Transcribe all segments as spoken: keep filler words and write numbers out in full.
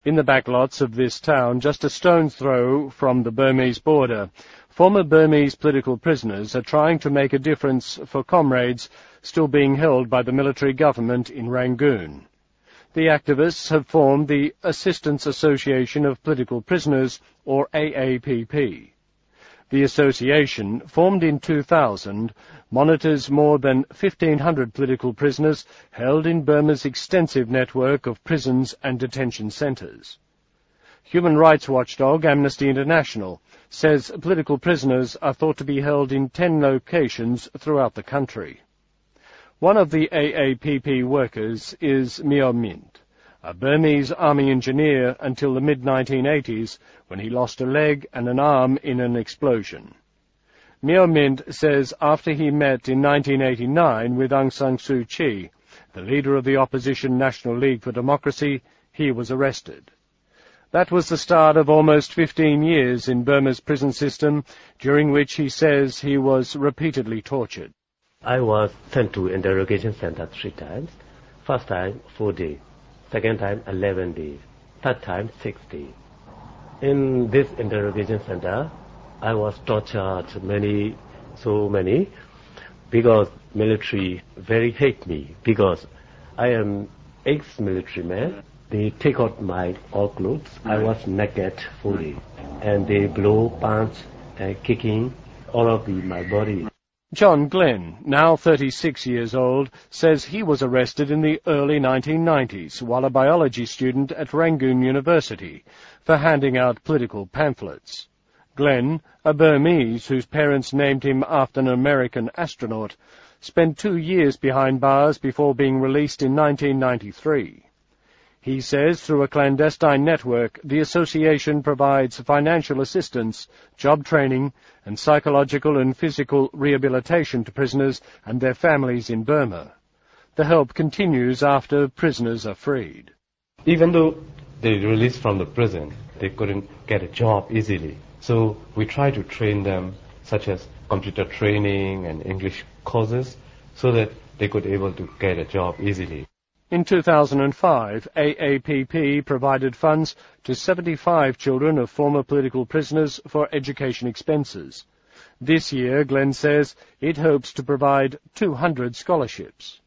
In the backlots of this town, just a stone's throw from the Burmese border, former Burmese political prisoners are trying to make a difference for comrades still being held by the military government in Rangoon. The activists have formed the Assistance Association of Political Prisoners, or A A P P. The association, formed in two thousand, monitors more than fifteen hundred political prisoners held in Burma's extensive network of prisons and detention centres. Human rights watchdog Amnesty International says political prisoners are thought to be held in ten locations throughout the country. One of the A A P P workers is Myo Mint, a Burmese army engineer until the mid nineteen eighties, when he lost a leg and an arm in an explosion. Myo Mint says after he met in nineteen eighty-nine with Aung San Suu Kyi, the leader of the opposition National League for Democracy, he was arrested. That was the start of almost fifteen years in Burma's prison system, during which he says he was repeatedly tortured. I was sent to interrogation center three times. First time, four days. Second time, eleven days. Third time, six days. In this interrogation center, I was tortured many, so many, because military very hate me, because I am ex-military man. They take out my all clothes. I was naked fully, and they blow, punch, and kicking all of my body. John Glenn, now thirty-six years old, says he was arrested in the early nineteen nineties while a biology student at Rangoon University for handing out political pamphlets. Glenn, a Burmese whose parents named him after an American astronaut, spent two years behind bars before being released in nineteen ninety-three. He says through a clandestine network, the association provides financial assistance, job training, and psychological and physical rehabilitation to prisoners and their families in Burma. The help continues after prisoners are freed. Even though they released from the prison, they couldn't get a job easily. So we try to train them, such as computer training and English courses, so that they could be able to get a job easily. In two thousand five, A A P P provided funds to seventy-five children of former political prisoners for education expenses. This year, Glenn says, it hopes to provide two hundred scholarships.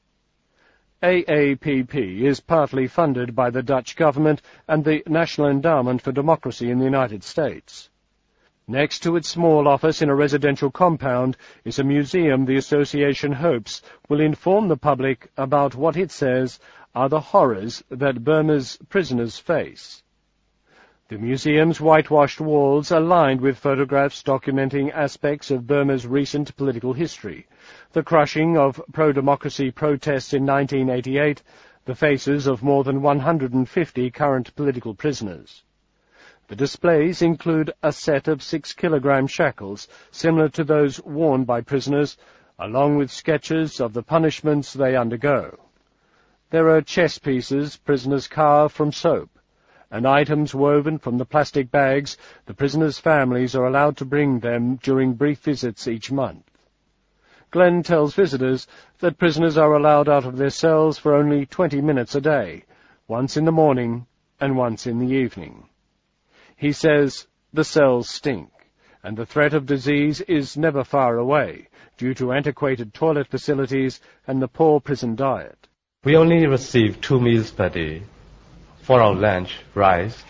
A A P P is partly funded by the Dutch government and the National Endowment for Democracy in the United States. Next to its small office in a residential compound is a museum the association hopes will inform the public about what it says are the horrors that Burma's prisoners face. The museum's whitewashed walls are lined with photographs documenting aspects of Burma's recent political history, the crushing of pro-democracy protests in nineteen eighty-eight, the faces of more than one hundred fifty current political prisoners. The displays include a set of six-kilogram shackles, similar to those worn by prisoners, along with sketches of the punishments they undergo. There are chess pieces prisoners carve from soap, and items woven from the plastic bags the prisoners' families are allowed to bring them during brief visits each month. Glenn tells visitors that prisoners are allowed out of their cells for only twenty minutes a day, once in the morning and once in the evening. He says the cells stink, and the threat of disease is never far away, due to antiquated toilet facilities and the poor prison diet. We only receive two meals per day. For our lunch, rice,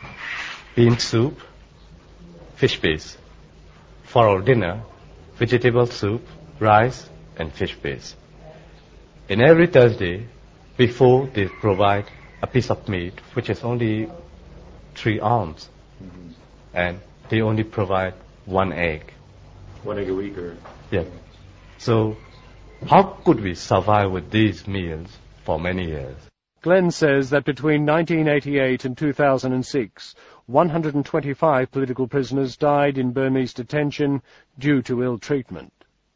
bean soup, fish paste. For our dinner, vegetable soup, rice, and fish paste. And every Thursday, before they provide a piece of meat, which is only three ounces. Mm-hmm. And they only provide one egg. One egg a week, or? Yeah. So, how could we survive with these meals for many years? Glenn says that between nineteen eighty-eight and two thousand six, one hundred twenty-five political prisoners died in Burmese detention due to ill treatment.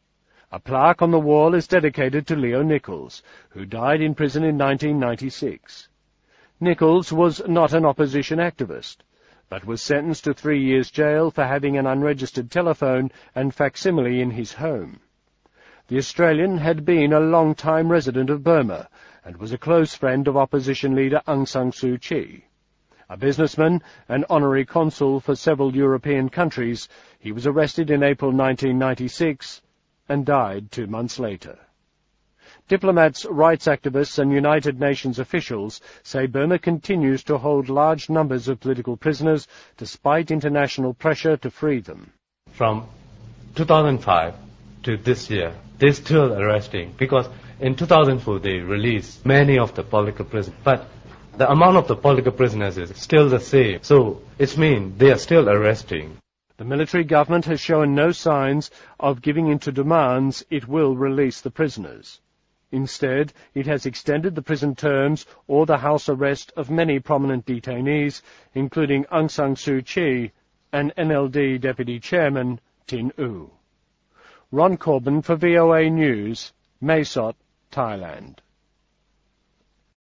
A plaque on the wall is dedicated to Leo Nichols, who died in prison in nineteen ninety-six. Nichols was not an opposition activist, but was sentenced to three years' jail for having an unregistered telephone and facsimile in his home. The Australian had been a long-time resident of Burma and was a close friend of opposition leader Aung San Suu Kyi. A businessman and honorary consul for several European countries, he was arrested in April nineteen ninety-six and died two months later. Diplomats, rights activists and United Nations officials say Burma continues to hold large numbers of political prisoners despite international pressure to free them. From two thousand five to this year, they're still arresting because in two thousand four they released many of the political prisoners, but the amount of the political prisoners is still the same. So it means they are still arresting. The military government has shown no signs of giving in to demands it will release the prisoners. Instead, it has extended the prison terms or the house arrest of many prominent detainees, including Aung San Suu Kyi and N L D Deputy Chairman Tin Oo. Ron Corbin for V O A News, Mae Sot, Thailand.